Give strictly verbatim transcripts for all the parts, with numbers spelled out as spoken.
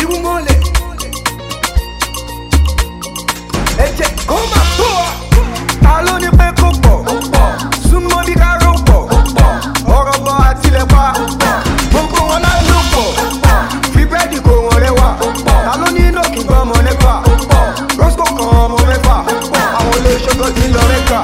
Dibu mole. Eje koma toa. Alo ni pe ko po. Sumo bi ka ro po. Oro bo ati le pa. Gbogbo wọn la lo po. Fi bread ko wọn rewa. Alo ni no ki gbo mo nepa. Rosco kan ọmọ mẹ́fà. Àwọn olè ṣogo ti lọ rẹ́ka.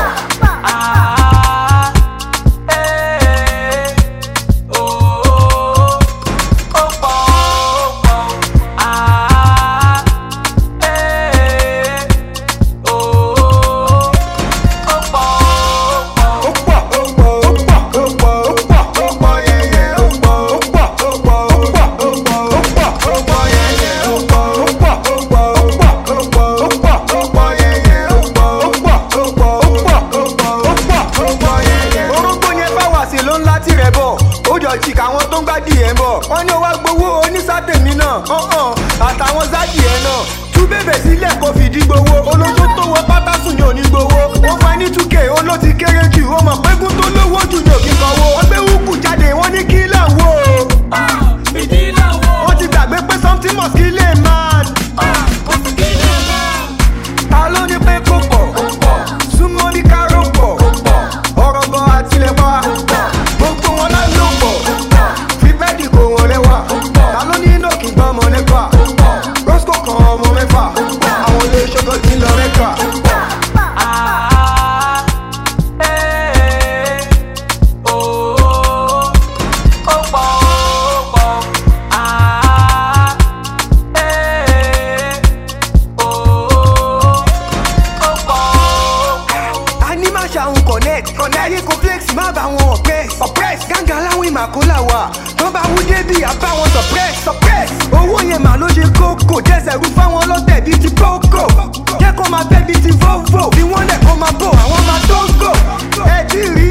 Chika àwọn tó ń gbádìí ẹ̀ ń bọ̀ wọ́n ní ó wá gbowó onísàtẹ̀mí náà àtàwọn zádìí ẹ̀ náà tú bèbè sílẹ̀ kó fìdí gbowó olójó tó wọ pátá sùn ní òní gbowó wọ́n fa ní two k ó ló ti kéré jù ó mọ̀ pé gún tó lówó jù ní òkè kan wo wọ́n gbé wúkú jáde wọ́n ní kí là ń wò ó wọ́n ti gbàgbé pé something must kill a man ta ló ní pé kó pọ̀ súnmọ́ bí káró pọ̀ ọ̀rọ̀ bọ̀ àtìlẹ́pà gbogbo wọn lá ló pọ̀ fi bẹ́ẹ̀dì kò wọ́n rẹwà ta ló ní iná kì í gbọ́ ọmọ nípa rosco kan ọmọ mẹ́fà àwọn olè ṣogo ti lọ rẹ́ka. Ṣàwọn connect ayé kò flex má bá wọn oppress oppress gángan aláwìn màkúlà wà tó bá wú débi àbá wọn suppress suppress owó yẹn mà ló ṣe kókò jẹsẹ̀ rú fáwọn ọlọ́tẹ̀ bíi ti kókò jẹ́ kó máa bẹ́ bíi ti volvo bí wọ́n lẹ̀ kó máa bò àwọn máa tó gò ẹ̀ tí rí